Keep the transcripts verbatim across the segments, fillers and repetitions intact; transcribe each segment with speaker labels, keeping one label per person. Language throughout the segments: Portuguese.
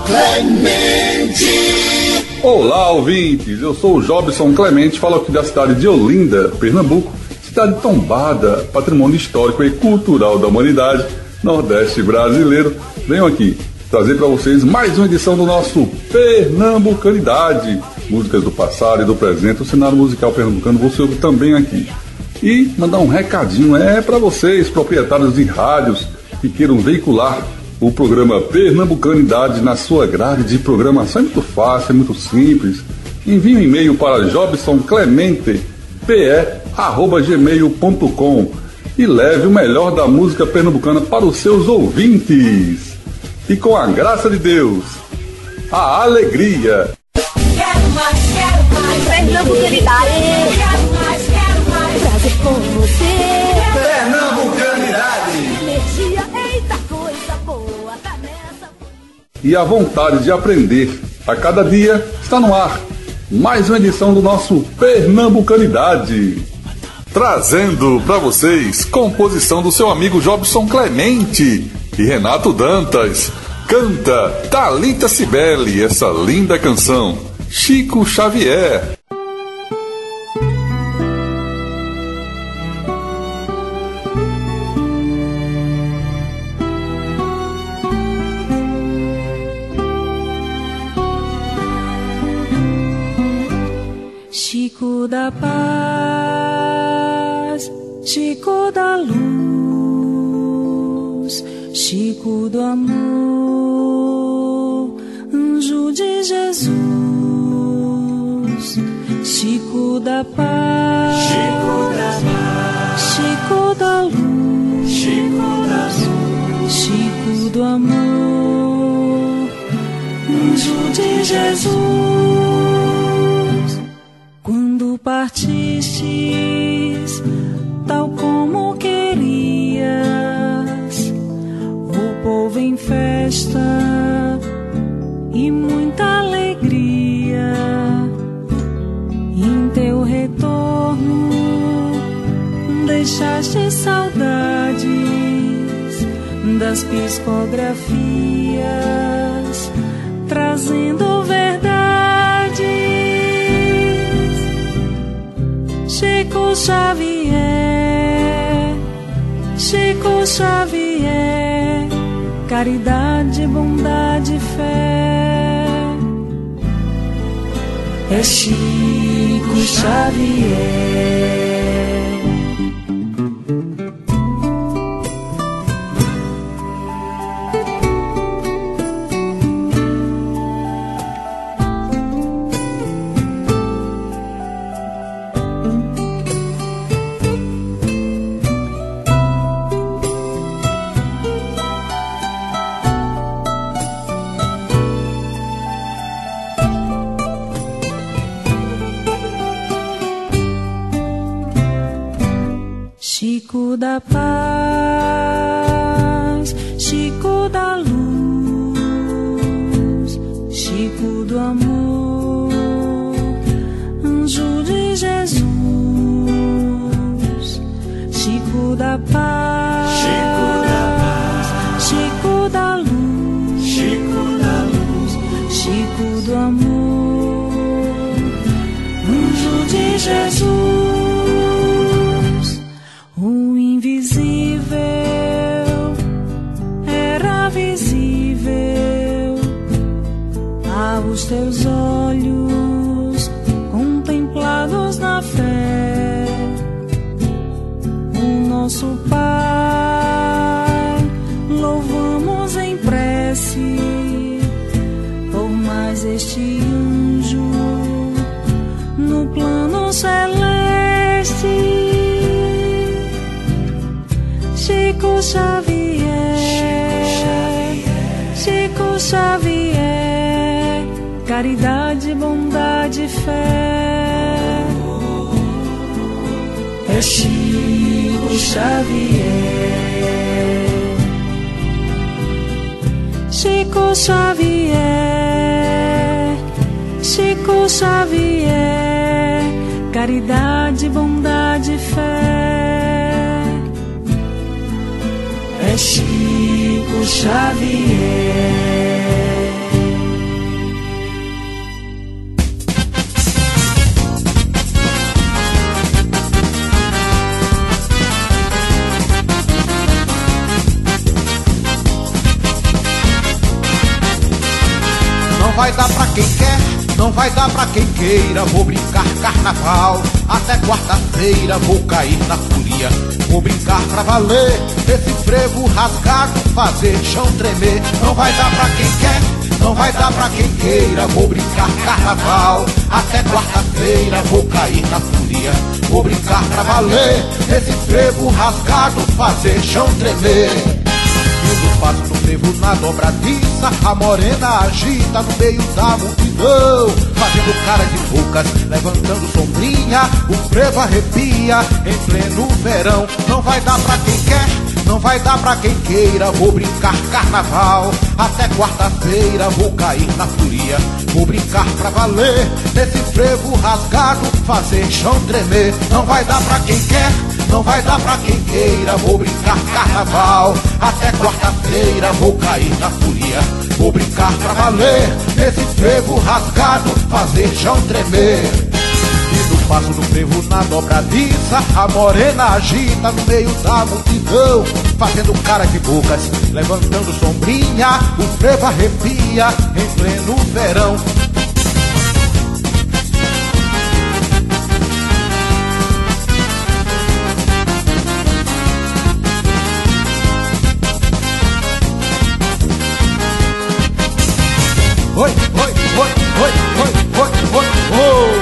Speaker 1: Clemente. Olá, ouvintes, eu sou o Jobson Clemente, falo aqui da cidade de Olinda, Pernambuco, cidade tombada, patrimônio histórico e cultural da humanidade, Nordeste brasileiro. Venho aqui trazer para vocês mais uma edição do nosso Pernambucanidade, músicas do passado e do presente, o cenário musical pernambucano você ouve também aqui. E mandar um recadinho é para vocês, proprietários de rádios que queiram veicular o programa Pernambucanidade na sua grade de programação. É muito fácil, é muito simples. Envie um e-mail para jobsonclemente p e arroba gmail ponto com e leve o melhor da música pernambucana para os seus ouvintes. E com a graça de Deus, a alegria.
Speaker 2: Quero mais, quero mais. Pernambucanidade. Quero mais, quero mais. Prazer com você.
Speaker 1: Pernambucanidade.
Speaker 2: Energia, eita coisa boa, tá nessa.
Speaker 1: E a vontade de aprender a cada dia está no ar. Mais uma edição do nosso Pernambucanidade. Trazendo para vocês composição do seu amigo Jobson Clemente e Renato Dantas. Canta Thalita Cibele essa linda canção, Chico Xavier.
Speaker 3: Chico da paz, Chico da luz, Chico do amor, anjo de Jesus. Chico da paz, Chico da paz, Chico da luz, Chico da luz, Chico do amor, anjo de Jesus. Quando partistes, tal como querias, o povo em festa e muita alegria. Em teu retorno deixaste saudades das psicografias, trazendo verdades. Chico Xavier, Chico Xavier, caridade, bondade, fé. É Chico Xavier. Chico da paz, Chico da luz, Chico do amor, anjo de Jesus. Chico da paz, Chico da paz, Chico da luz, Chico da luz, Chico do amor, anjo de Jesus. O invisível era visível aos teus olhos contemplados na fé. O nosso Pai louvamos em prece por mais este anjo no plano celeste. Chico Xavier, Chico Xavier, caridade, bondade, fé. É Chico Xavier, Chico Xavier, Chico Xavier, caridade, bondade, fé. É Chico Xavier.
Speaker 4: vai dar pra quem quer, não vai dar pra quem queira. Vou brincar carnaval, até quarta-feira vou cair na folia. Vou brincar pra valer, esse frevo rasgado, fazer chão tremer. Não vai dar pra quem quer, não vai dar pra quem queira. Vou brincar carnaval, até quarta-feira vou cair na folia. Vou brincar pra valer, esse frevo rasgado, fazer chão tremer. Indo passo no frevo na dobradiça, a morena agita no meio da multidão, fazendo cara de bocas, levantando sombrinha. O frevo arrepia em pleno verão. Não vai dar pra quem quer, não vai dar pra quem queira. Vou brincar carnaval, até quarta-feira vou cair na folia. Vou brincar pra valer, nesse frevo rasgado, fazer chão tremer. Não vai dar pra quem quer, não vai dar pra quem queira. Vou brincar carnaval, até quarta-feira vou cair na folia. Vou brincar pra valer, nesse frevo rasgado, fazer chão tremer. E no passo do frevo na dobradiça, a morena agita no meio da multidão, fazendo cara de bocas, levantando sombrinha. O frevo arrepia em pleno verão. Oi, oi, oi, oi, oi, oi, oi, oi.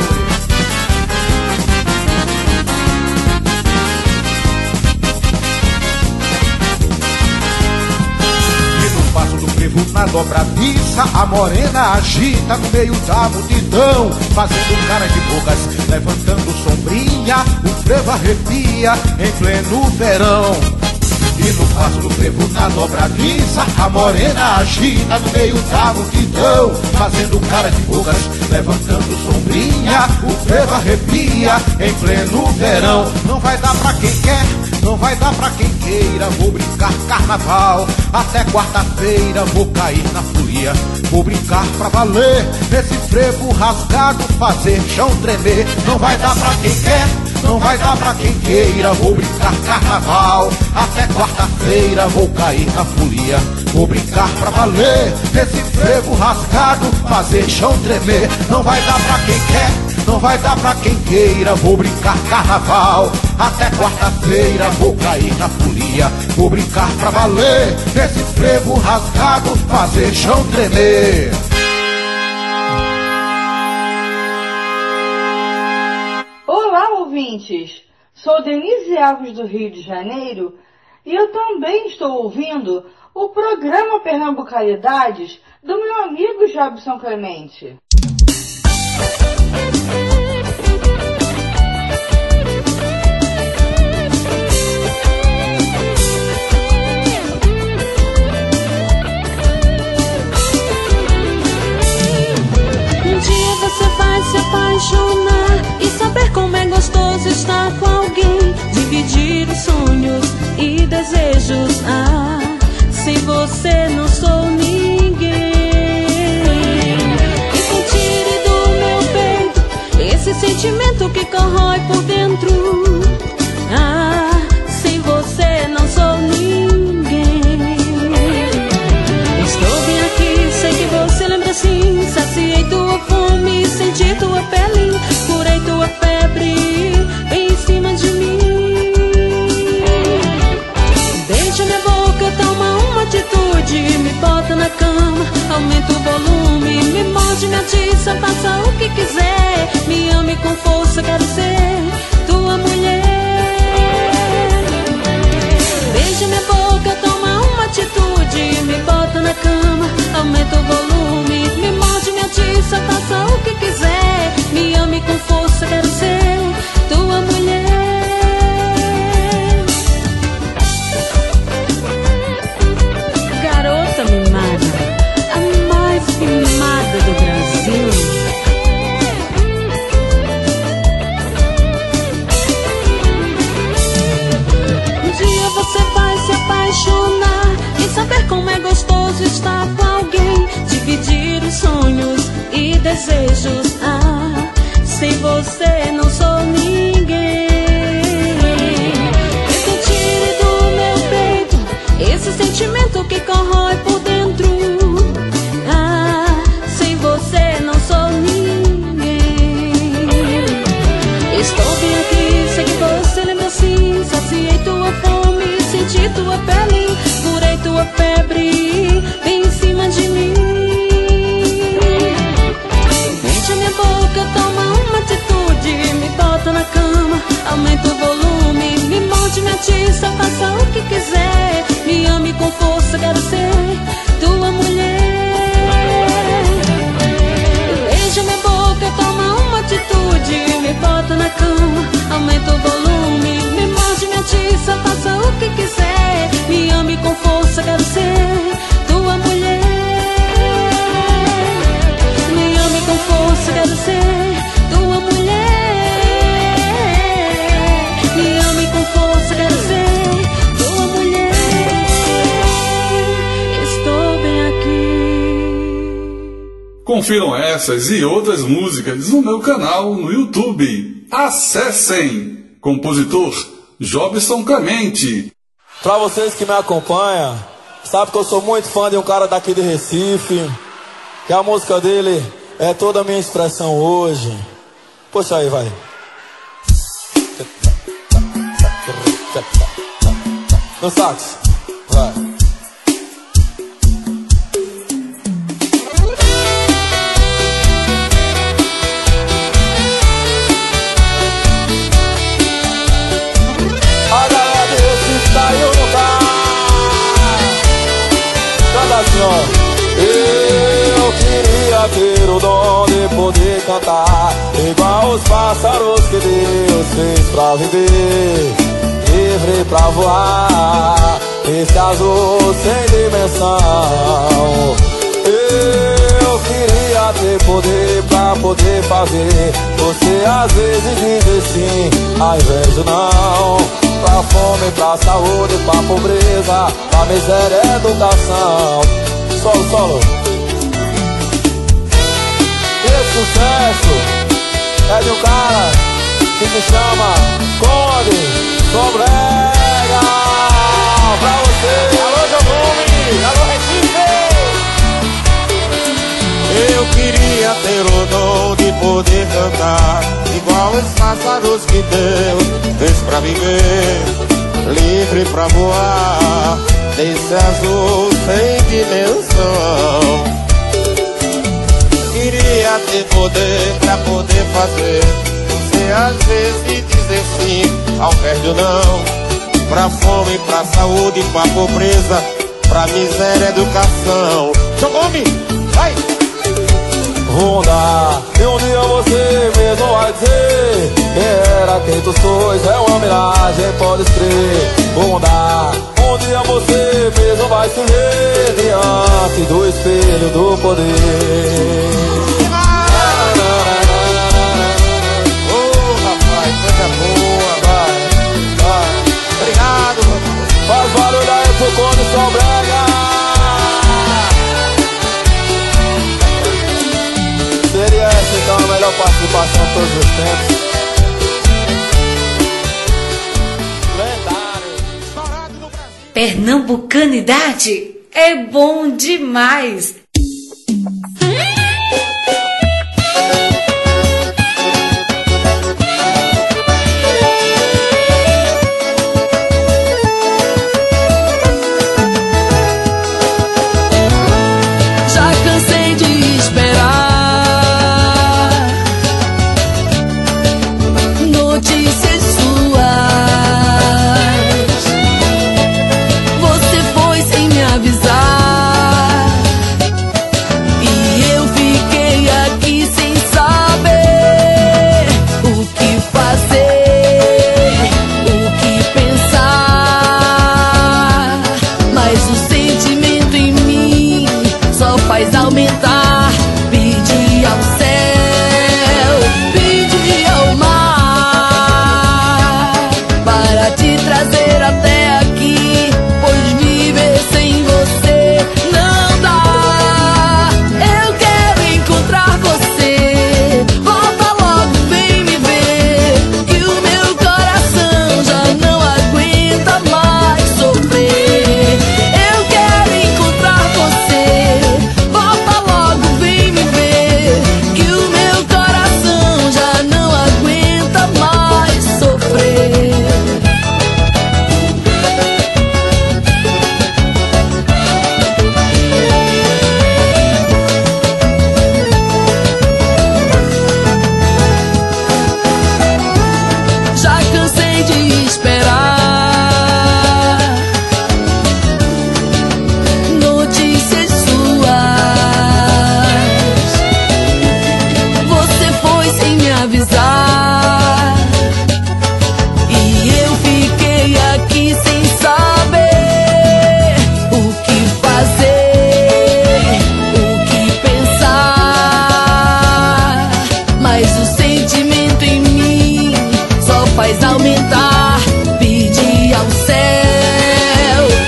Speaker 4: E no passo do frevo na dobradiça, a morena agita no meio da multidão, fazendo cara de bocas, levantando sombrinha. O frevo arrepia em pleno verão. E no passo do frevo na dobradiça, a morena agita no meio da multidão, fazendo cara de bocas, levantando sombrinha. O frevo arrepia em pleno verão. Não vai dar pra quem quer, não vai dar pra quem queira. Vou brincar carnaval, até quarta-feira vou cair na folia. Vou brincar pra valer, nesse frevo rasgado, fazer chão tremer. Não vai dar pra quem quer, não vai dar pra quem queira. Vou brincar carnaval, até quarta-feira vou cair na folia. Vou brincar pra valer, nesse frevo rasgado, fazer chão tremer. Não vai dar pra quem quer, não vai dar pra quem queira. Vou brincar carnaval, até quarta-feira vou cair na folia. Vou brincar pra valer, nesse frevo rasgado, fazer chão tremer.
Speaker 5: Olá, ouvintes! Sou Denise Alves do Rio de Janeiro e eu também estou ouvindo o programa Pernambucanidades do meu amigo Jobson Clemente.
Speaker 3: Um dia você vai se apaixonar e saber como é gostoso estar com alguém, dividir os sonhos e desejos. Ah, sem você não sou ninguém. E sentir do meu peito esse sentimento que corrói por dentro. Ah, sem você não sou ninguém. Estou bem aqui, sei que você lembra sim. Saciei tua fome, senti tua pele, curei tua febre bem em cima de mim. Deixa minha boca, toma uma atitude, me bota na cama, aumenta o volume, me morde, me atiça, faça o que quiser, me ame com força, quero ser tua mulher. Beija minha boca, toma uma atitude, me bota na cama, aumenta o volume, me morde, me atiça, faça o que quiser, me ame com força, quero ser tua mulher. Garota mimada, a mais mimada do Brasil.
Speaker 1: Confiram essas e outras músicas no meu canal no YouTube. Acessem! Compositor Jobson Clemente.
Speaker 6: Pra vocês que me acompanham, sabe que eu sou muito fã de um cara daqui de Recife, que a música dele é toda a minha expressão hoje. Puxa aí, vai. No sax, vai. A galera de Recife saiu no carro. Canta assim, ó. Eu queria ter o dom de poder cantar igual os pássaros que Deus fez pra viver, livre pra voar, esse azul sem dimensão. Eu queria ter poder pra poder fazer você às vezes dizer sim, ao invés de não. Pra fome, pra saúde, pra pobreza, pra miséria, educação. Solo, solo. Esse sucesso é de um cara que se chama Conde Sobrega. Pra você. Alô, Jogumi. Alô, Recife.
Speaker 7: Eu queria ter o dom de poder cantar igual os pássaros que Deus fez pra viver, livre pra voar, desse azul sem dimensão. Queria ter poder pra poder fazer você às vezes dizer sim, ao invés de não. Pra fome, pra saúde, pra pobreza, pra miséria, educação. Jogou-me, vai!
Speaker 6: Vou dar, e um dia você mesmo vai dizer quem era, quem tu sois, é uma miragem, podes crer. Vou dar, um dia você mesmo vai se ver diante do espelho do poder.
Speaker 7: Oh, rapaz, coisa boa, vai, vai. Obrigado.
Speaker 6: Faz barulho aí pro Conde Sobrega. Seria essa então a melhor participação de todos os tempos. Lendário.
Speaker 8: Pernambucanidade é bom demais.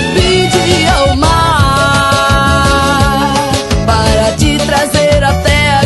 Speaker 3: Trazer até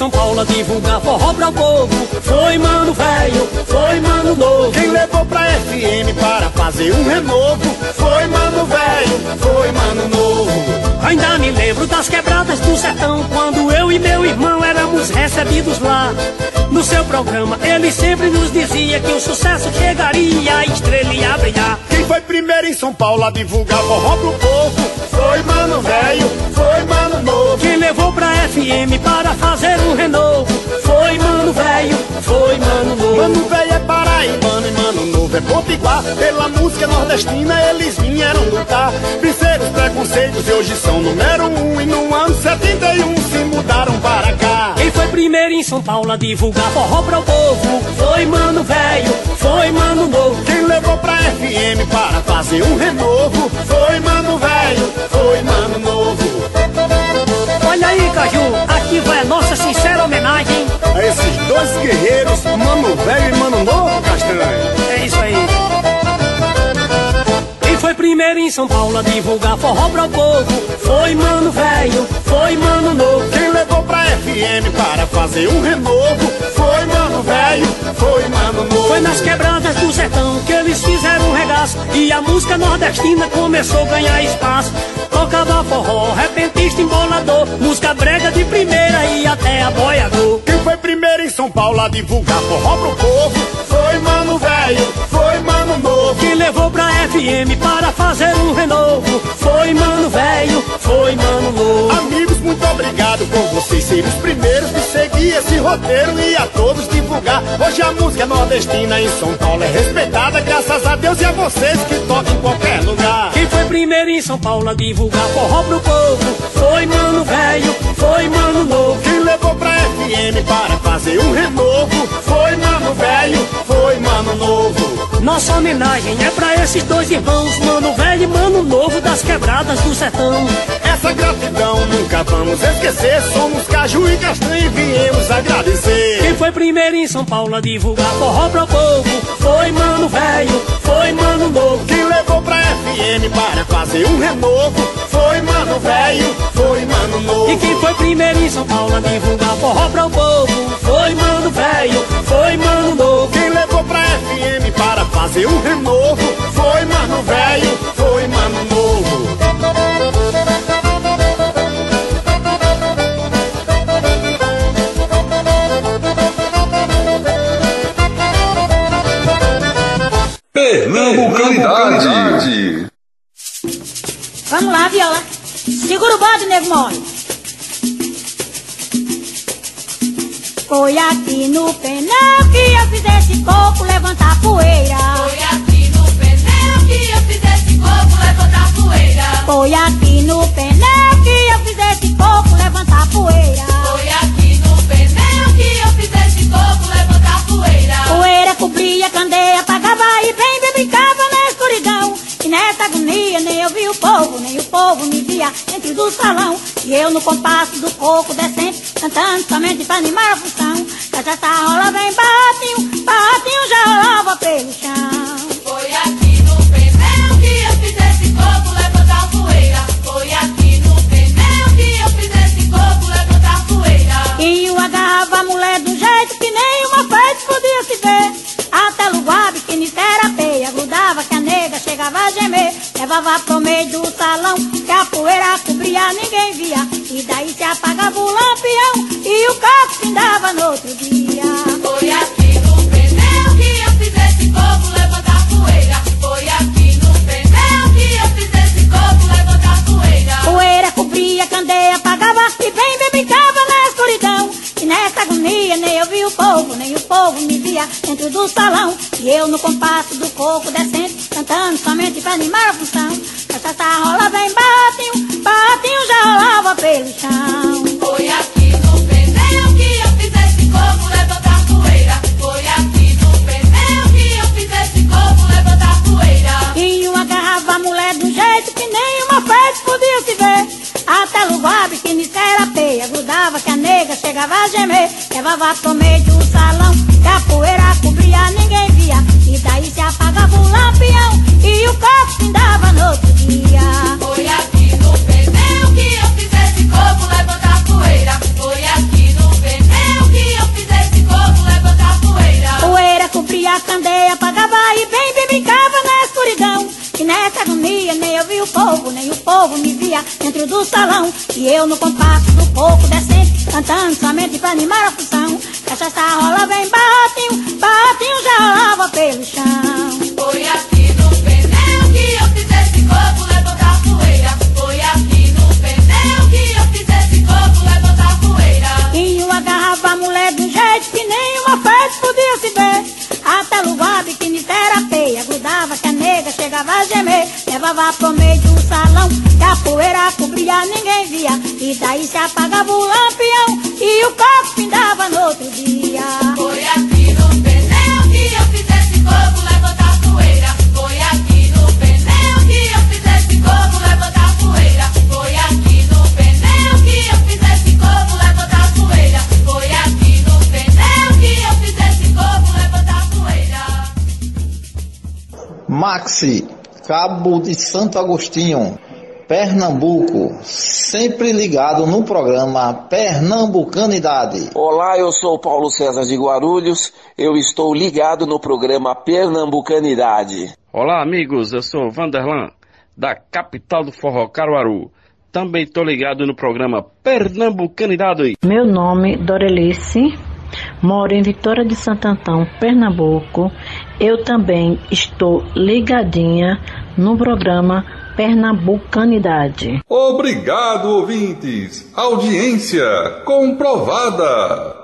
Speaker 9: São Paulo a divulgar forró pra o povo. Foi mano velho, foi mano novo.
Speaker 10: Quem levou pra F M para fazer um renovo? Foi mano velho, foi mano novo.
Speaker 9: Ainda me lembro das quebradas do sertão, quando eu e meu irmão éramos recebidos lá. No seu programa ele sempre nos dizia que o sucesso chegaria, a estrela ia brilhar.
Speaker 10: Quem foi primeiro em São Paulo a divulgar forró pro povo? Foi mano velho, foi mano novo.
Speaker 9: Quem levou pra F M para fazer um renovo? Foi mano velho, foi mano novo.
Speaker 10: Mano velho é paraibano e mano novo é potiguar. Pela música nordestina eles vieram lutar. Venceram os preconceitos e hoje são número um. E no ano setenta e um se mudaram para cá.
Speaker 9: Quem foi primeiro em São Paulo a divulgar forró para o povo? Foi mano velho, foi mano novo.
Speaker 10: Quem levou pra F M para fazer um renovo? Foi mano velho, foi mano novo.
Speaker 9: Olha aí, Caju, aqui vai a nossa sincera homenagem
Speaker 10: a esses dois guerreiros, mano velho e mano novo, Castanho.
Speaker 9: É isso aí. Quem foi primeiro em São Paulo a divulgar forró para o povo? Foi mano velho, foi mano novo.
Speaker 10: Quem levou pra F M para fazer um renovo? Foi mano velho, foi mano novo.
Speaker 9: Foi nas quebradas do sertão que eles fizeram um regaço e a música nordestina começou a ganhar espaço. Tocava forró, repentista, embolador, música brega de primeira e até a boiador.
Speaker 10: Quem foi primeiro em São Paulo a divulgar forró pro povo? Foi mano velho, foi mano novo.
Speaker 9: Quem levou pra F M para fazer um renovo? Foi mano velho, foi mano novo.
Speaker 10: Amigos, muito obrigado por vocês serem os primeiros de seguir esse roteiro e a todos divulgar. Hoje a música nordestina em São Paulo é respeitada, graças a Deus e a vocês que tocam em qualquer lugar.
Speaker 9: Quem foi primeiro em São Paulo a divulgar forró pro povo? Foi mano velho, foi mano novo.
Speaker 10: Quem levou pra F M para fazer um renovo? Foi mano velho, foi mano novo.
Speaker 9: Nossa homenagem é pra esses dois irmãos, mano velho e mano novo das quebradas do sertão.
Speaker 10: Essa gratidão nunca vamos esquecer. Somos Caju e Castanho e viemos agradecer.
Speaker 9: Quem foi primeiro em São Paulo a divulgar forró pro povo? Foi mano velho, foi mano novo.
Speaker 10: Quem levou pra F M para fazer um renovo? Foi mano velho, foi mano novo.
Speaker 9: E quem foi primeiro em São Paulo a divulgar forró pro povo? Foi mano velho, foi mano novo.
Speaker 10: Quem levou pra F M para fazer um renovo? Foi mano velho, foi mano novo.
Speaker 1: Pernambucanidade.
Speaker 2: Vamos lá, viola. Segura o bode, nego mole. Foi aqui no pneu que eu fiz esse coco levantar poeira.
Speaker 11: Foi aqui no pneu que eu fiz esse coco levantar poeira.
Speaker 2: Foi aqui no pneu que eu fiz esse coco levantar poeira.
Speaker 11: Foi aqui no pneu que eu fiz esse coco levantar poeira.
Speaker 2: Poeira cobria, candeia, apagava e bem me brincava na escuridão. E nessa agonia nem eu vi o povo, nem o povo me via dentro do salão. E eu no compasso do coco descente, cantando somente pra animar a função. Cachaça rola bem barratinho, barratinho já rolava pelo chão.
Speaker 11: Foi aqui no pneu que eu fiz esse coco levantar poeira. Foi aqui no pneu que eu fiz esse coco levantar poeira.
Speaker 2: E eu agarrava a mulher do jeito que nenhuma feita podia se ver. Até lugar que nisso era peia, grudava que a nega chegava a gemer. Levava pro meio do salão, que a poeira cobria, ninguém via. E daí se apagava o lampião, e o coco findava no outro dia.
Speaker 11: Foi aqui no pneu que eu fiz esse coco levantar poeira. Foi aqui no pneu que eu fiz esse coco levantar poeira.
Speaker 2: Poeira cobria, candeia, apagava e bem me brincava na escuridão. E nessa agonia nem eu vi o povo, nem o povo me via dentro do salão. E eu no compasso do coco descendo, cantando somente pra animar a função. Cachaça rola bem barratinho, barratinho já rolava pelo chão.
Speaker 11: Foi aqui no pneu que eu fiz esse coco levantar poeira. Foi aqui no pneu que eu fiz esse coco levantar poeira.
Speaker 2: E eu agarrava a mulher do jeito que nenhuma fez podia se ver. Até lugar que nisso era peia, grudava que a nega chegava a gemer. Levava pro meio do salão, que a poeira cobria, ninguém via. E daí se apagava o lampião, e o coco findava no outro dia.
Speaker 11: Foi aqui no pneu que eu fiz esse coco levantar poeira. Foi aqui no pneu
Speaker 2: via dentro do salão. E eu no compasso do coco decente, cantando somente pra animar a função. Cachaça rola bem barrotinho, barrotinho já rolava pelo chão.
Speaker 11: Foi aqui no pneu que eu fiz esse coco levantar poeira. Foi aqui no pneu que eu fiz esse coco levantar poeira.
Speaker 2: Tinha uma garrafa, mulher, de um jeito que nem uma festa podia se ver. Até lugar de quimioterapia, grudava que a nega chegava a gemer. Levava pro meio do salão, que a poeira cobria, ninguém via. E daí se apagava o lampião, e o coco pindava no outro dia.
Speaker 11: Foi aqui no pneu que eu fiz esse coco levantar poeira. Foi aqui no pneu que eu fiz esse coco levantar poeira. Foi aqui no pneu que eu fiz esse coco levantar poeira. Foi aqui no pneu que eu fiz esse coco levantar poeira.
Speaker 12: Maxi, Cabo de Santo Agostinho, Pernambuco, sempre ligado no programa Pernambucanidade.
Speaker 13: Olá, eu sou Paulo César de Guarulhos, eu estou ligado no programa Pernambucanidade.
Speaker 14: Olá, amigos, eu sou Vanderlan, da capital do forró, Caruaru. Também estou ligado no programa Pernambucanidade.
Speaker 15: Meu nome é Dorelice, moro em Vitória de Santo Antão, Pernambuco. Eu também estou ligadinha no programa Pernambucanidade.
Speaker 1: Obrigado, ouvintes. Audiência comprovada.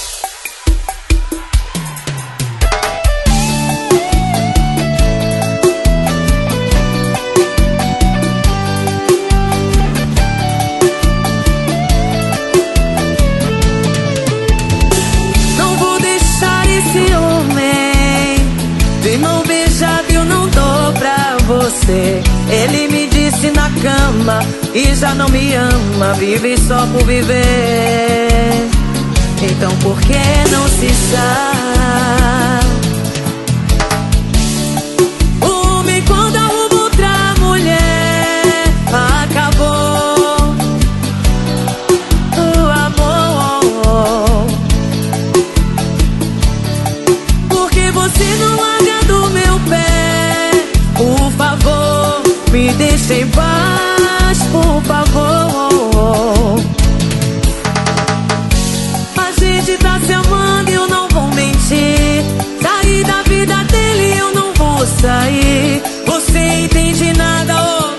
Speaker 3: Não vou deixar esse homem de mão beijada, eu não dou pra você. Ele me disse na cama e já não me ama, vive só por viver. Então por que não se sabe? O homem quando arruma outra mulher, acabou o amor. Porque você não larga do meu pé, por favor, me deixe em paz, por favor. A gente tá se amando e eu não vou mentir. Sair da vida dele eu não vou sair. Você entende nada, oh.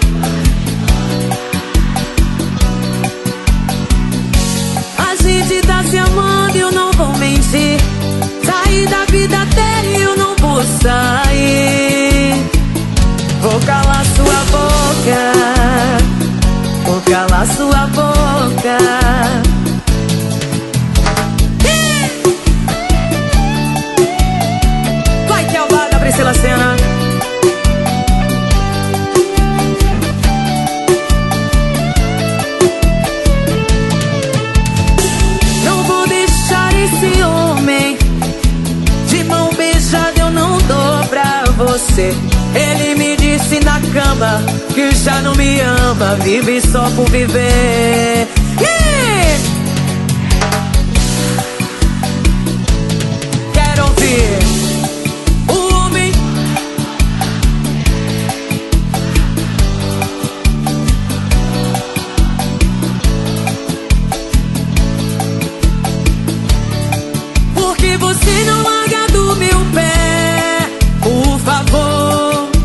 Speaker 3: A gente tá se amando e eu não vou mentir. Sair da vida dele eu não vou sair. Vou calar sua boca, vou calar sua boca. Vai que é o bar da Priscila Senna. Não vou deixar esse homem de mão beijada, eu não dou pra você. Ele me disse na cama que já não me ama, vive só por viver. Yeah! Quero ouvir o homem. Porque você não larga do meu pé, por favor.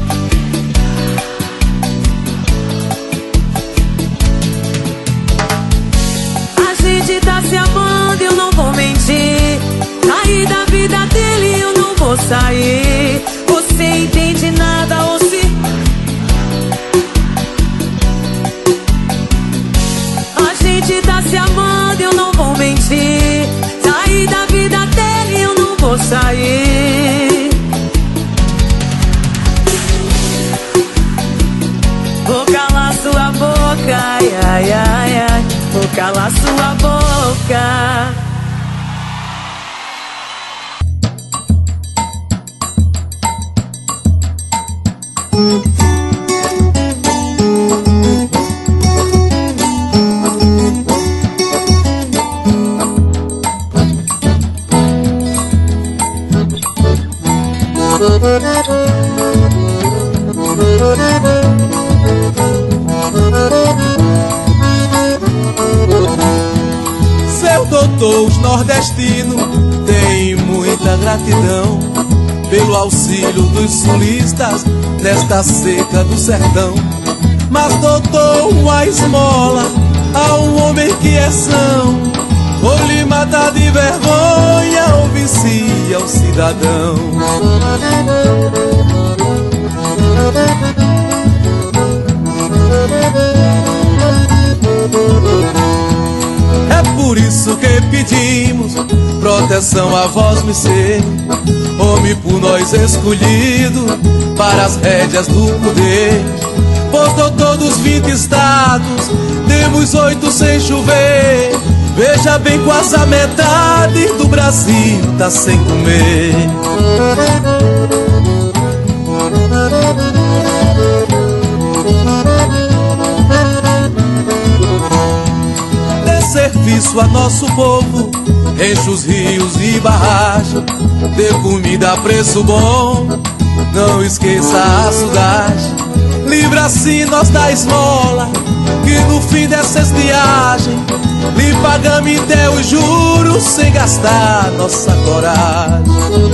Speaker 3: Tá se amando, eu não vou mentir. Sair da vida dele eu não vou sair. Você entende nada ou se a gente tá se amando, eu não vou mentir. Sair da vida dele eu não vou sair. Vou calar sua boca, ai, ai, ai, ai. Vou calar sua boca.
Speaker 16: Doutor nordestino tem muita gratidão pelo auxílio dos sulistas nesta seca do sertão. Mas doutor, uma esmola a um homem que é são, ou lhe mata de vergonha ou vicia o cidadão. É por isso que pedimos proteção a vós, mercê, homem por nós escolhido para as rédeas do poder. Pois doutor dos vinte estados, temos oito sem chover. Veja bem, quase a metade do Brasil tá sem comer. Dê serviço a nosso povo, enche os rios e barragens, dê comida a preço bom, não esqueça a açudagem. Livra assim nós da esmola, que no fim dessa estiagem lhe pagamos até os juros sem gastar nossa coragem.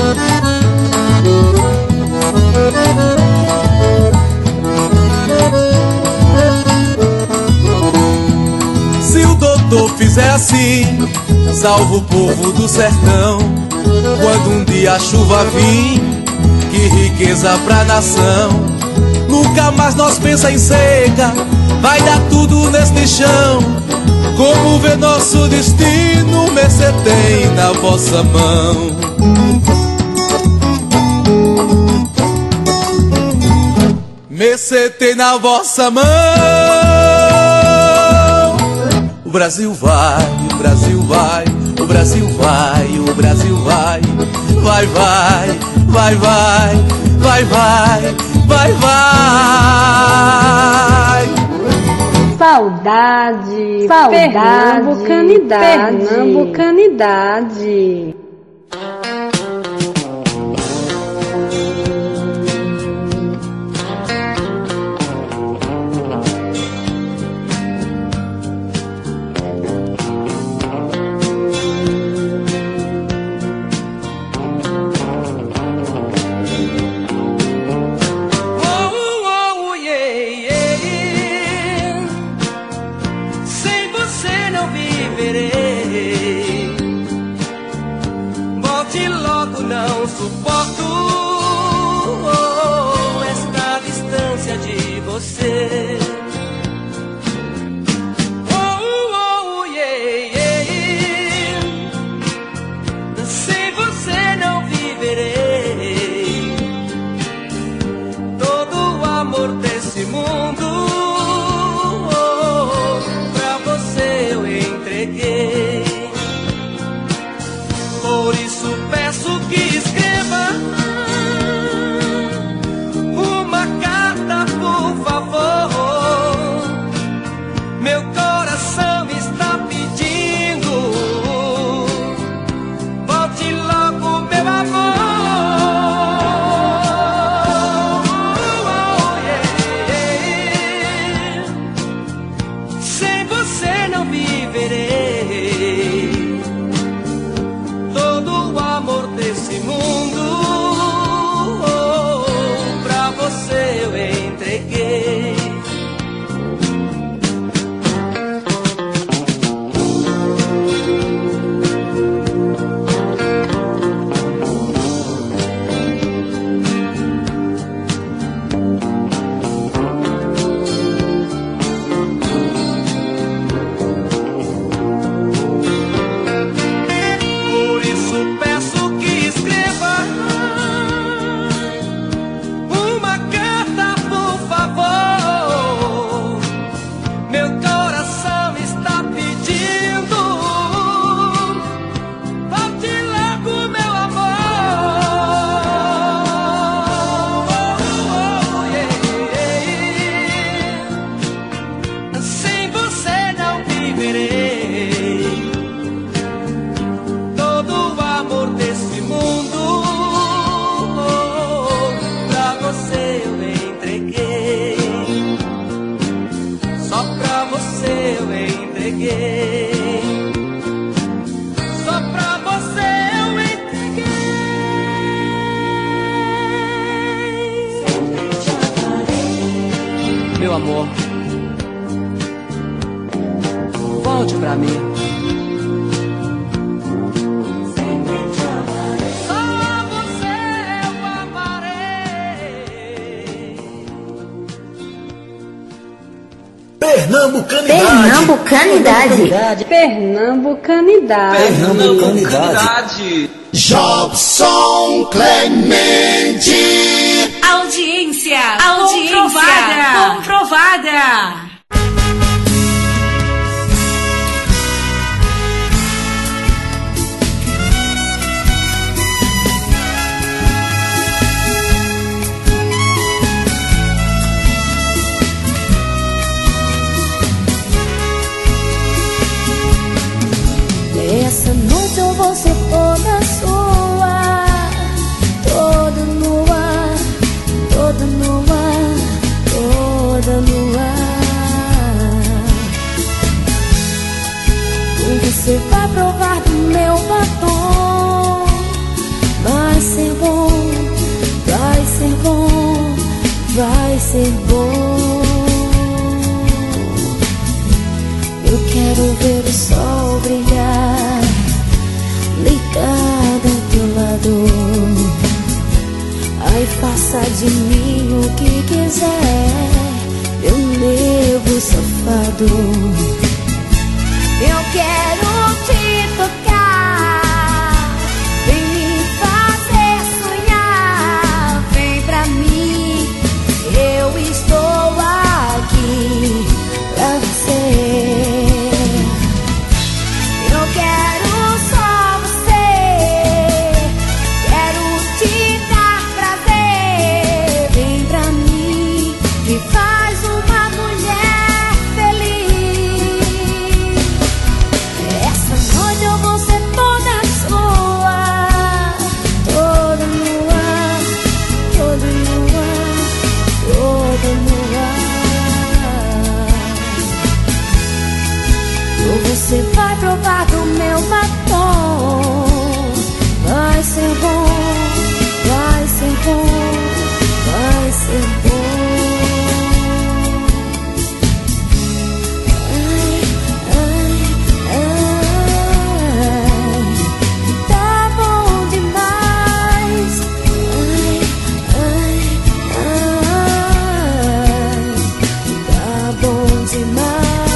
Speaker 16: Se o doutor fizer assim, salva o povo do sertão. Quando um dia a chuva vir, que riqueza pra nação. Nunca mais nós pensa em seca, vai dar tudo neste chão. Como vê nosso destino, mercê tem na vossa mão. Mercê tem na vossa mão. O Brasil vai, o Brasil vai, o Brasil vai, o Brasil vai. Vai, vai, vai, vai, vai, vai, vai, vai.
Speaker 17: Saudade, saudade, pernambucanidade, pernambucanidade.
Speaker 18: Não suporto oh, esta distância de você. Oh, oh, yeah, yeah. Sem você não viverei. Todo o amor desse mundo oh, pra você eu entreguei. Por isso peço que escreva uma carta, por favor. Meu coração está pedindo, volte logo, meu amor. Oh, yeah. Sem você não viverei. Todo o amor desse mundo
Speaker 19: amor. Volte pra mim.
Speaker 17: Pernambucanidade. Pernambucanidade.
Speaker 20: Pernambucanidade. Jobson Clemente.
Speaker 8: Audiência. Audiência. Comprovada. Comprovada.
Speaker 3: Essa noite eu vou ser toda sua, toda nua, toda nua, toda nua. Você vai provar do meu batom. Vai ser bom, vai ser bom, vai ser bom. Eu quero ver o sol brilhar, ligada ao teu lado. Ai, faça de mim o que quiser, meu nego safado. Eu quero te tocar, vem me fazer sonhar. Vem pra mim, eu estou aqui pra você. Eu quero só você, quero te dar prazer. Vem pra mim, me faz uma mulher feliz. Essa noite eu vou ser toda sua, toda nua, toda nua, toda nua. Você vai provar do meu batom. Vai ser bom, vai ser bom, vai ser bom. Ai, ai, ai, tá bom demais. Ai, ai, ai, tá bom demais.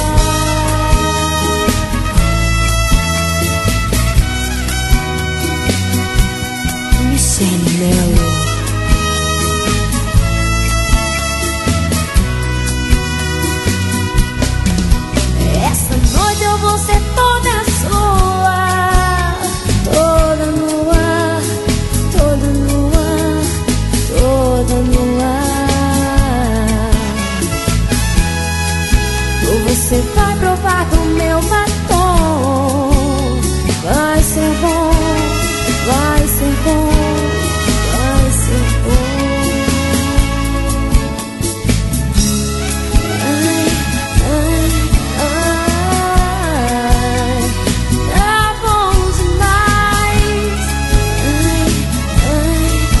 Speaker 3: Essa noite eu vou ser toda sua, toda nua, toda nua, toda nua. Você vai provar do meu batom. Vai ser bom, vai ser bom, vai ser bom. Ai, ai, ai, tá bom demais. Ai,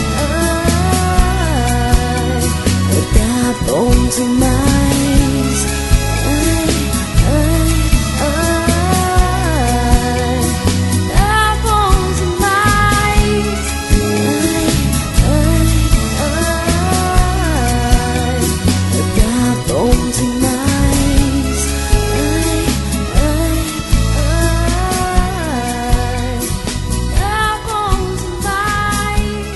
Speaker 3: ai, ai, tá bom demais. Ai, ai, ai, tá bom demais. Ai, ai, ai, tá bom demais. Ai, ai, ai, tá bom demais.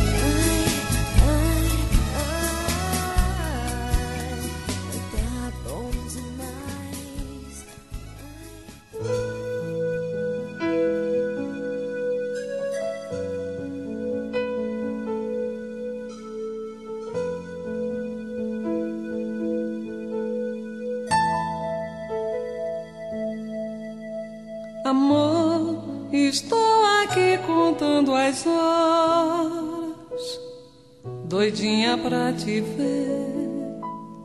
Speaker 21: Amor, estou aqui contando as horas, doidinha pra te ver.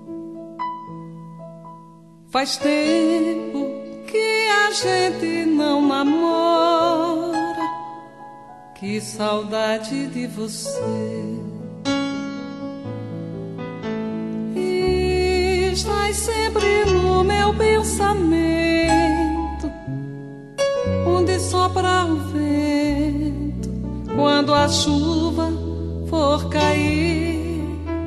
Speaker 21: Faz tempo que a gente não namora, que saudade de você. estás sempre no meu pensamento, onde sopra o vento, quando a chuva for cair.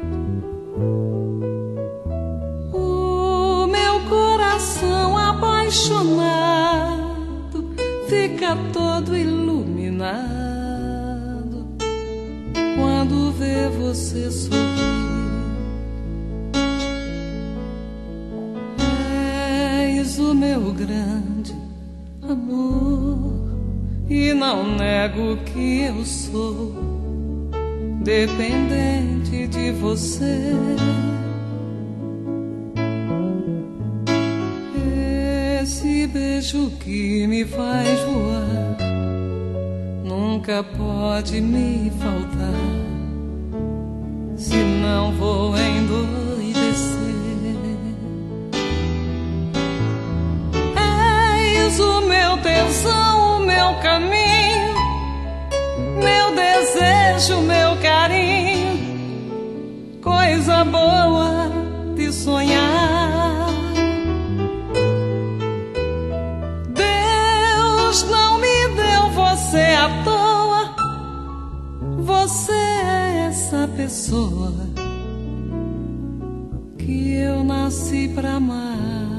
Speaker 21: O meu coração apaixonado fica todo iluminado quando vê você sorrir. És o meu grande amor e não nego que eu sou dependente de você. Esse beijo que me faz voar nunca pode me faltar, senão vou endoidecer. És o meu tesão, o meu caminho, meu desejo, meu carinho, coisa boa de sonhar. Deus não me deu você à toa, você é essa pessoa que eu nasci pra amar.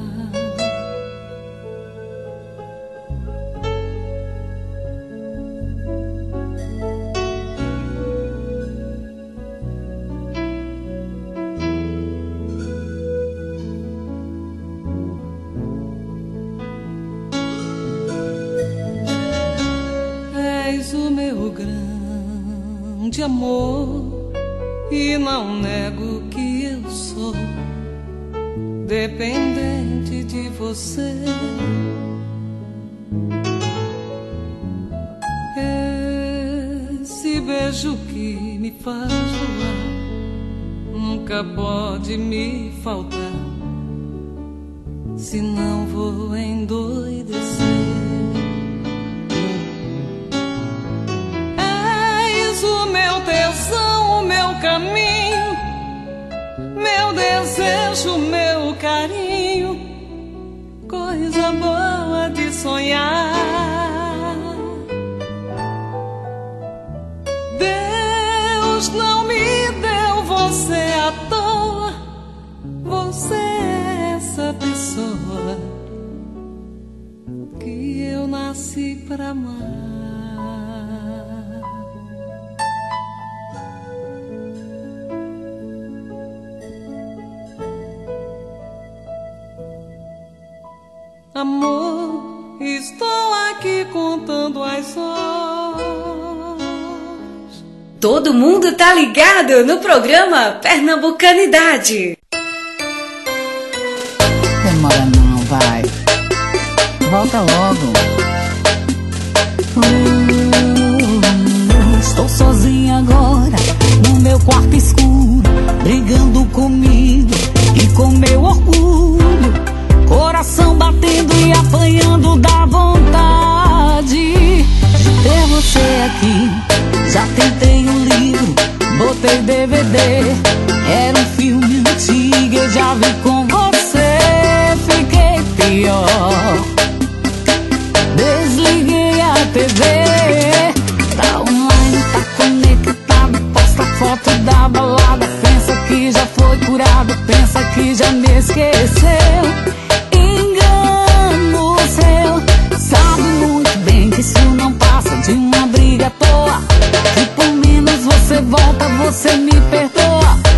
Speaker 21: De amor e não nego que eu sou dependente de você. Esse beijo que me faz voar nunca pode me faltar, senão vou endoidecer. O meu caminho, meu desejo, meu carinho, coisa boa de sonhar. Deus não me deu você à toa, você é essa pessoa que eu nasci pra amar. Amor, estou aqui contando as horas.
Speaker 8: Todo mundo tá ligado no programa Pernambucanidade.
Speaker 4: Demora não, vai. Volta logo. Oh, estou sozinha agora, no meu quarto escuro, brigando comigo e com meu orgulho. Coração batendo e apanhando da vontade de ter você aqui. Já tentei um livro, botei D V D, era um filme antigo, eu já vi com você. Fiquei pior, desliguei a T V. Tá online, tá conectado, posta foto da balada. Pensa que já foi curado, pensa que já me esqueceu. Sabe muito bem que isso não passa de uma briga à toa, que por menos você volta, você me perdoa.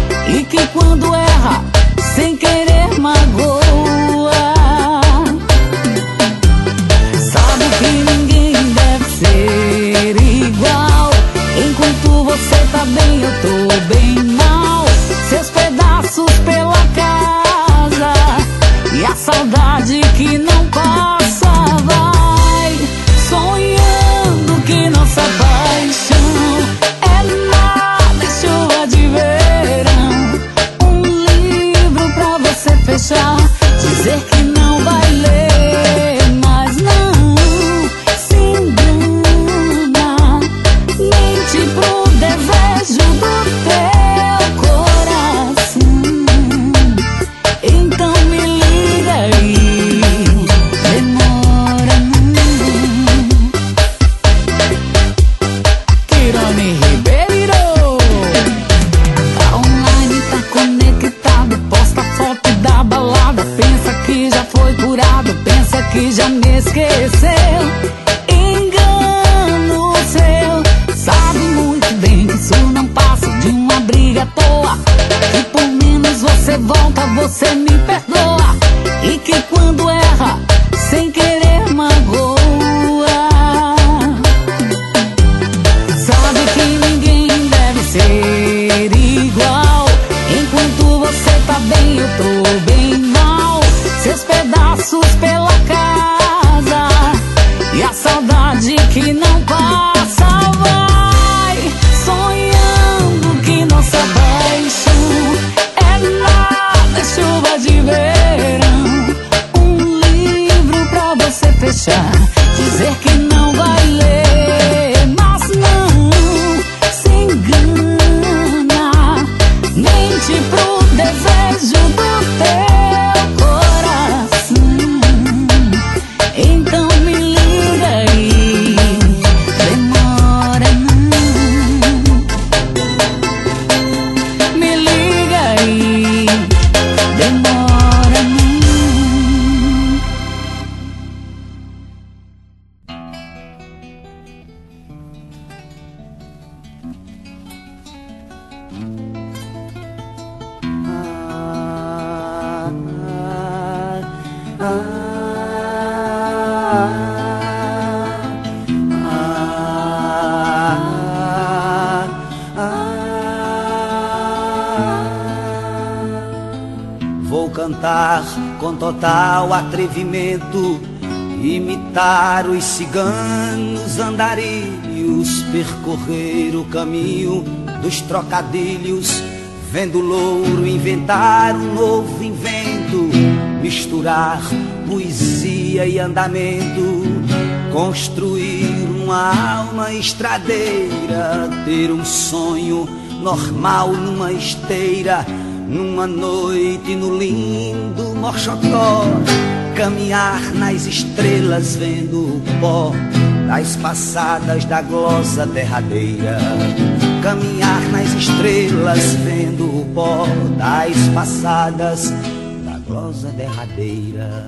Speaker 5: Vou cantar com total atrevimento, imitar os ciganos andarilhos, percorrer o caminho dos trocadilhos, vendo o louro inventar um novo invento, misturar poesia e andamento, construir uma alma estradeira, ter um sonho normal numa esteira, numa noite no lindo Morxotó, caminhar nas estrelas vendo o pó das passadas da glosa derradeira, caminhar nas estrelas vendo o pó das passadas da glosa derradeira,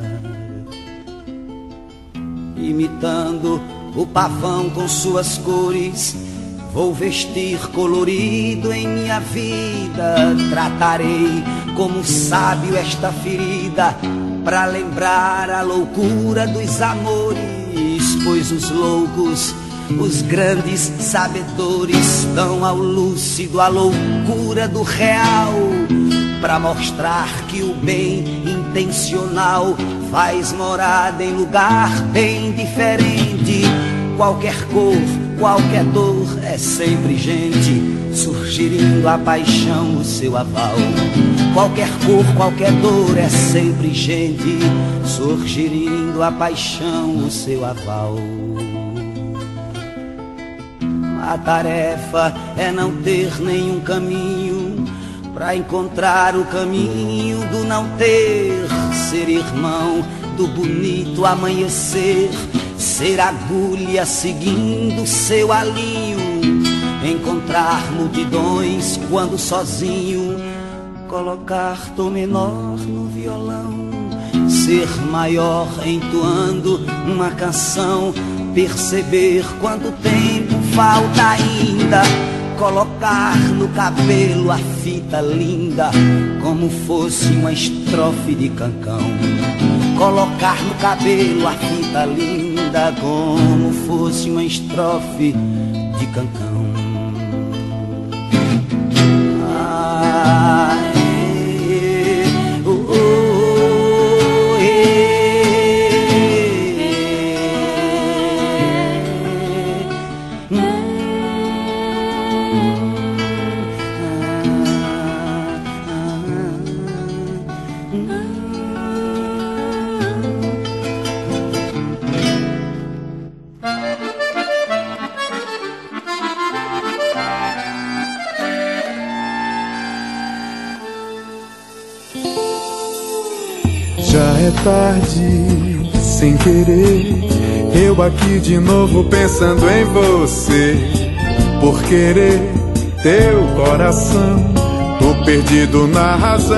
Speaker 5: imitando o pavão com suas cores, vou vestir colorido em minha vida, tratarei como sábio esta ferida, pra lembrar a loucura dos amores, pois os loucos, os grandes sabedores, dão ao lúcido a loucura do real, pra mostrar que o bem intencional faz morada em lugar bem diferente. Qualquer cor, qualquer dor é sempre gente, surgindo a paixão o seu aval. Qualquer cor, qualquer dor é sempre gente, surgindo a paixão o seu aval. A tarefa é não ter nenhum caminho, pra encontrar o caminho do não ter, ser irmão do bonito amanhecer, ser agulha seguindo seu alinho, encontrar multidões quando sozinho, colocar tom menor no violão, ser maior entoando uma canção, perceber quanto tempo falta ainda, colocar no cabelo a fita linda, como fosse uma estrofe de cancão, colocar no cabelo a fita linda, como fosse uma estrofe de cancão. Ah, eh, oh, oh,
Speaker 22: Já é tarde, sem querer, eu aqui de novo pensando em você. Por querer teu coração, tô perdido na razão.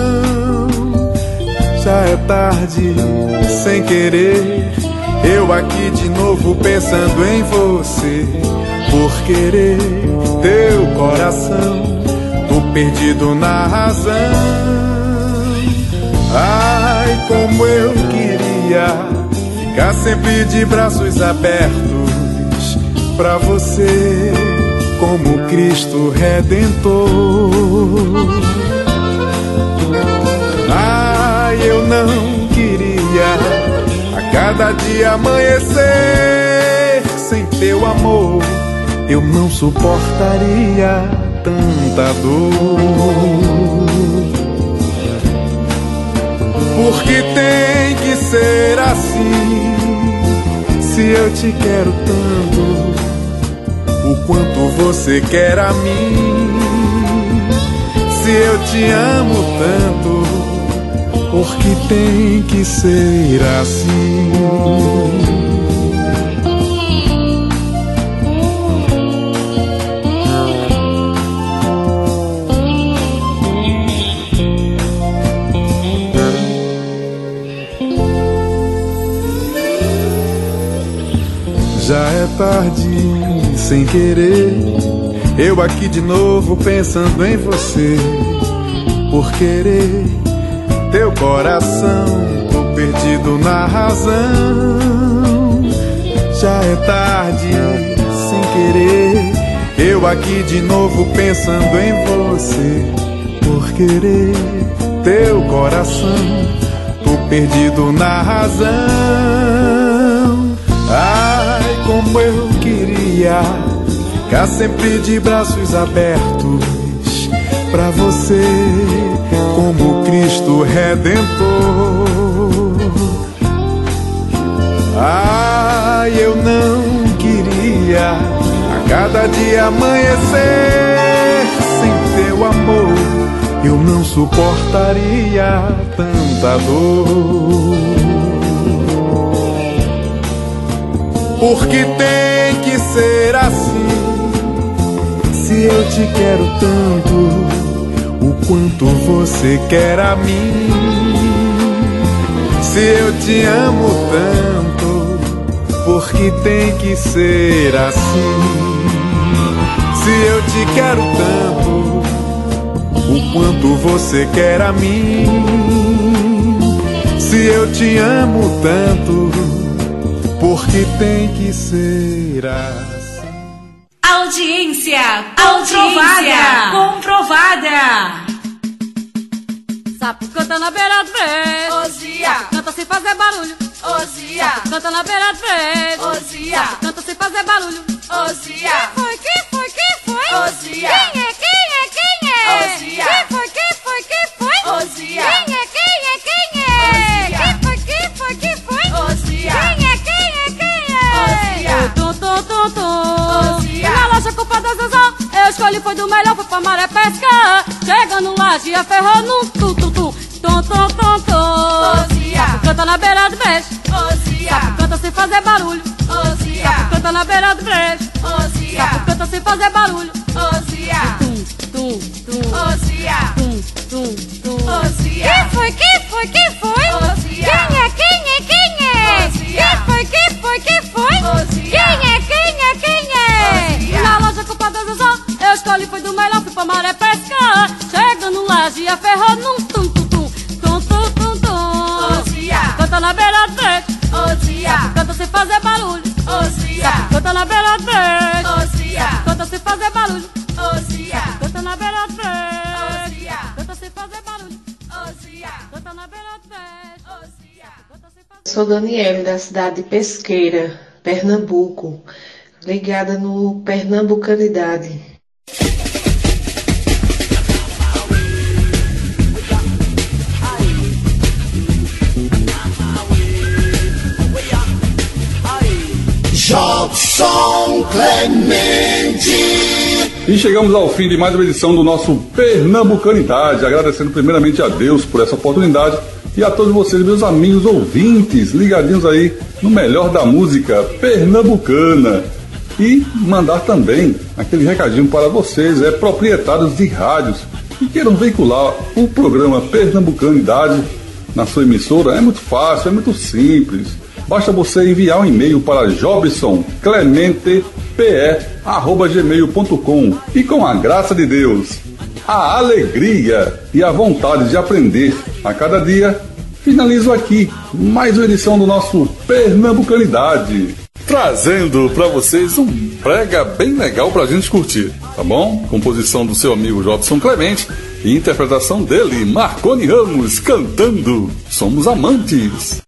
Speaker 22: Já é tarde, sem querer, eu aqui de novo pensando em você. Por querer teu coração, tô perdido na razão. Ai, como eu queria ficar sempre de braços abertos pra você, como Cristo Redentor. Ai, eu não queria a cada dia amanhecer sem teu amor, eu não suportaria tanta dor. Porque tem que ser assim, se eu te quero tanto, o quanto você quer a mim. Se eu te amo tanto, porque tem que ser assim. Já é tarde, sem querer, Eu aqui de novo pensando em você, por querer teu coração, tô perdido na razão. Já é tarde, sem querer. Eu aqui de novo pensando em você, por querer teu coração, tô perdido na razão. Ai, como eu queria ficar sempre de braços abertos pra você, como Cristo Redentor. Ai, eu não queria a cada dia amanhecer sem teu amor, eu não suportaria tanta dor. Porque tem que ser assim, se eu te quero tanto, o quanto você quer a mim. Se eu te amo tanto, porque tem que ser assim. Se eu te quero tanto, o quanto você quer a mim. Se eu te amo tanto, porque tem que ser assim.
Speaker 8: Audiência comprovada, comprovada.
Speaker 21: Sapo canta na beira do brejo,
Speaker 11: Ozia.
Speaker 21: canta sem fazer barulho,
Speaker 11: Ozia.
Speaker 21: canta na beira do brejo,
Speaker 11: Ozia.
Speaker 21: canta sem fazer barulho,
Speaker 11: Ozia.
Speaker 21: Quem foi, quem foi, quem foi?
Speaker 11: Ozia.
Speaker 21: Quem é, quem é, quem é?
Speaker 11: Ozia.
Speaker 21: Quem foi, quem foi, quem foi?
Speaker 11: Ozia.
Speaker 21: Quem é, quem é, quem é?
Speaker 11: Ozia.
Speaker 21: Quem foi, quem foi, quem foi?
Speaker 11: Ozia.
Speaker 21: Quem é, quem é, quem é?
Speaker 11: Ozia.
Speaker 21: Tum, tum, tum, tum.
Speaker 11: Ozia.
Speaker 21: Na loja culpa da Zezó, eu escolhi foi do melhor, foi pra maré pescar. Chegando lá, Gia ferrou num tum, tum, tum. Tum, tum, tum, tum.
Speaker 11: Ozia.
Speaker 21: Sapo canta na beira do brejo,
Speaker 11: Ozia.
Speaker 21: sapo canta sem fazer barulho,
Speaker 11: Ozia.
Speaker 21: sapo canta na beira do brejo,
Speaker 11: Ozia.
Speaker 21: sapo canta sem fazer barulho.
Speaker 11: Ozia.
Speaker 21: Tum, tum, tum.
Speaker 11: Ozia.
Speaker 21: Tum, tum, tum.
Speaker 11: Ozia.
Speaker 21: Quem foi, quem foi, quem foi?
Speaker 11: Ozia.
Speaker 21: Quem é, quem é, quem é?
Speaker 11: Ozia.
Speaker 21: Quem foi, quem foi, quem foi?
Speaker 11: Ozia.
Speaker 21: Quem é, quem é, quem é?
Speaker 11: Ozia.
Speaker 21: Na loja culpa da Zezó, eu escolhi foi do melhor, fui pra maré pescar. Chegando lá, Gia ferrou num tum, tum, tum. Tum, tum, tum, tum.
Speaker 11: Ozia.
Speaker 21: Canta na beira do brejo,
Speaker 11: Ozia.
Speaker 21: canta sem fazer barulho.
Speaker 11: Ozia.
Speaker 21: Canta na beira do brejo,
Speaker 11: Ozia.
Speaker 21: canta sem fazer barulho.
Speaker 11: Ozia.
Speaker 21: Canta na beira do brejo,
Speaker 11: Ozia.
Speaker 21: canta sem fazer barulho.
Speaker 11: Ozia.
Speaker 21: Canta na beira do brejo,
Speaker 11: Ozia.
Speaker 21: canta sem fazer.
Speaker 6: Sou Daniele, da cidade de Pesqueira, Pernambuco, ligada no Pernambucanidade.
Speaker 10: Jobson Clemente.
Speaker 1: E chegamos ao fim de mais uma edição do nosso Pernambucanidade, agradecendo primeiramente a Deus por essa oportunidade e a todos vocês, meus amigos ouvintes, ligadinhos aí no melhor da música pernambucana. E mandar também aquele recadinho para vocês, é, proprietários de rádios que queiram veicular o programa Pernambucanidade na sua emissora. É muito fácil, é muito simples. Basta você enviar um e-mail para jobson clemente p e arroba gmail ponto com e, com a graça de Deus, a alegria e a vontade de aprender a cada dia, finalizo aqui mais uma edição do nosso Pernambucanidade, trazendo para vocês um brega bem legal pra gente curtir, tá bom? Composição do seu amigo Jobson Clemente e interpretação dele, Marconi Ramos, cantando Somos Amantes.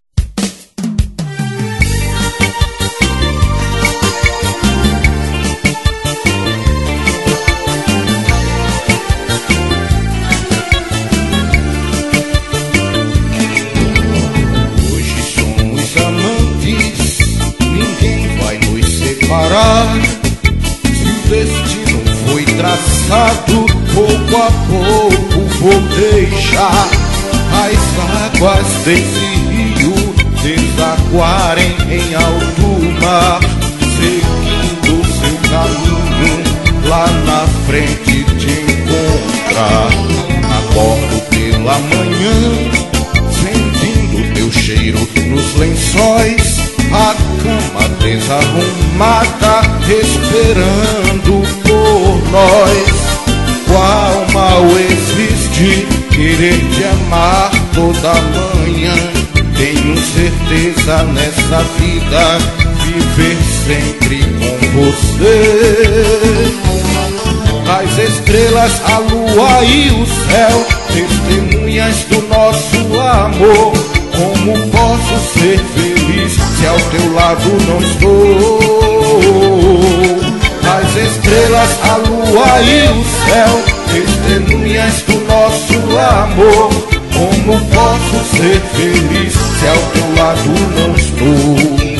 Speaker 7: Se o destino foi traçado, pouco a pouco vou deixar as águas desse rio desaguarem em alto mar, seguindo seu caminho lá na frente te encontrar. Acordo pela manhã, sentindo teu cheiro nos lençóis, a cama desarrumada, esperando por nós. nós. Qual mal existe querer te amar toda manhã? Tenho certeza nessa vida viver sempre com você. As estrelas, a lua e o céu, testemunhas do nosso amor. Como posso ser feliz se ao teu lado não estou? As estrelas, a lua e o céu, testemunhas do nosso amor. Como posso ser feliz se ao teu lado não estou?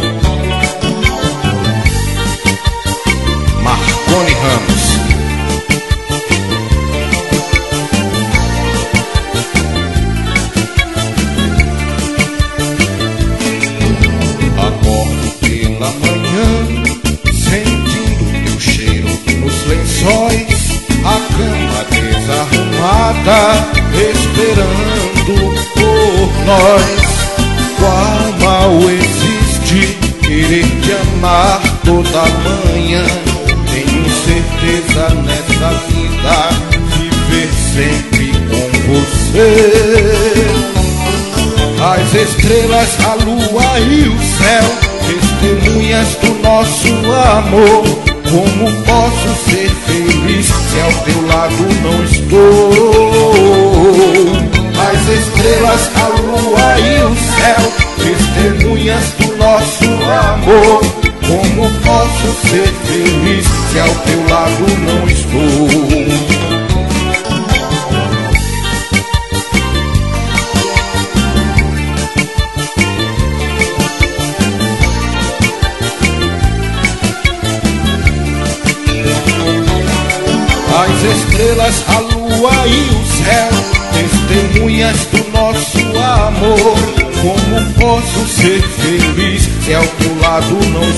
Speaker 7: Marconi Ramos. Acordo pela manhã, sentindo teu cheiro nos lençóis, a cama desarrumada, esperando por nós. Qual mal existe querer te amar toda manhã? Tenho certeza nessa vida viver sempre com você. As estrelas, a lua e o céu, testemunhas do nosso amor. Como posso ser feliz se ao teu lado não estou? As estrelas, a lua e o céu, testemunhas do nosso amor. Como posso ser feliz se ao teu lado não estou? As estrelas, a lua e o céu, testemunhas do nosso amor. Como posso ser feliz se ao teu lado não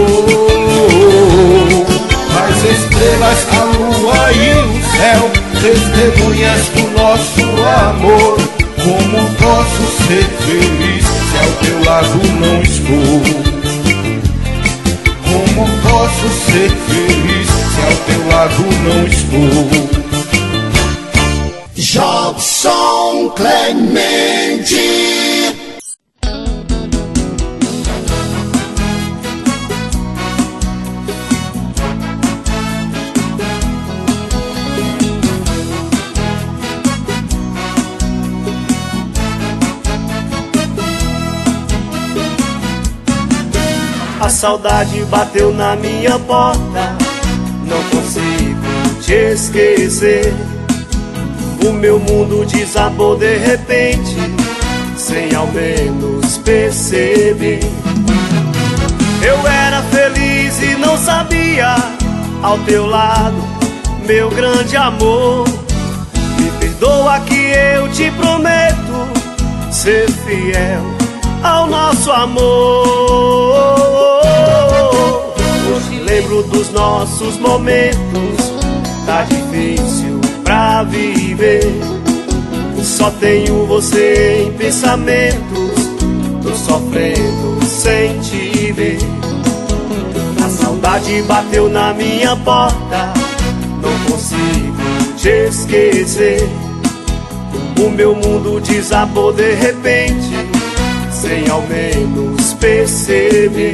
Speaker 7: estou? As estrelas, a lua e o céu, testemunhas do nosso amor. Como posso ser feliz se ao teu lado não estou? Como posso ser feliz se ao teu lado não estou?
Speaker 10: Jobson Clemente.
Speaker 2: A saudade bateu na minha porta, não consigo te esquecer. O meu mundo desabou de repente, sem ao menos perceber. Eu era feliz e não sabia, ao teu lado, meu grande amor. Me perdoa que eu te prometo ser fiel ao nosso amor. Hoje lembro dos nossos momentos, tá difícil pra viver. Só tenho você em pensamentos, tô sofrendo sem te ver. A saudade bateu na minha porta, não consigo te esquecer. O meu mundo desabou de repente, sem ao menos perceber.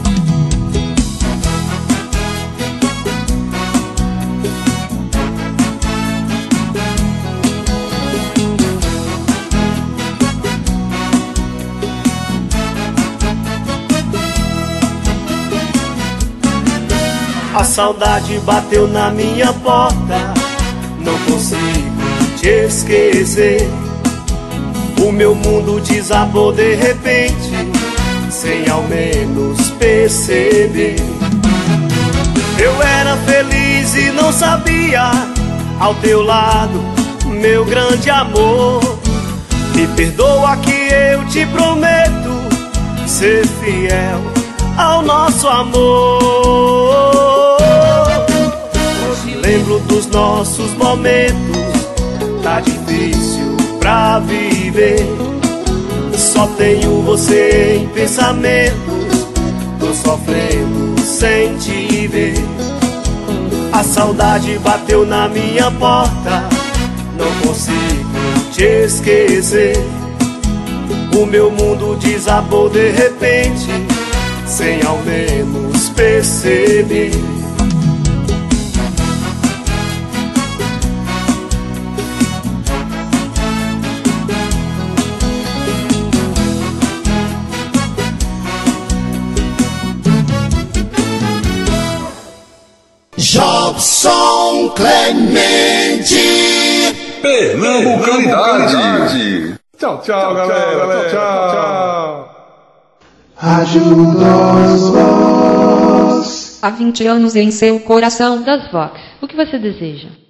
Speaker 2: A saudade bateu na minha porta, não consigo te esquecer. O meu mundo desabou de repente, sem ao menos perceber. Eu era feliz e não sabia, ao teu lado, meu grande amor. Me perdoa que eu te prometo ser fiel ao nosso amor. Hoje lembro dos nossos momentos, tá difícil pra viver. Só tenho você em pensamentos, tô sofrendo sem te ver. A saudade bateu na minha porta, não consigo te esquecer. O meu mundo desabou de repente, sem ao menos perceber.
Speaker 7: Jobson Clemente,
Speaker 1: Pernambucanidade. Tchau, tchau, galera. Tchau, tchau.
Speaker 9: Ajuda os Vox.
Speaker 12: Há vinte anos em seu coração das Vox. O que você deseja?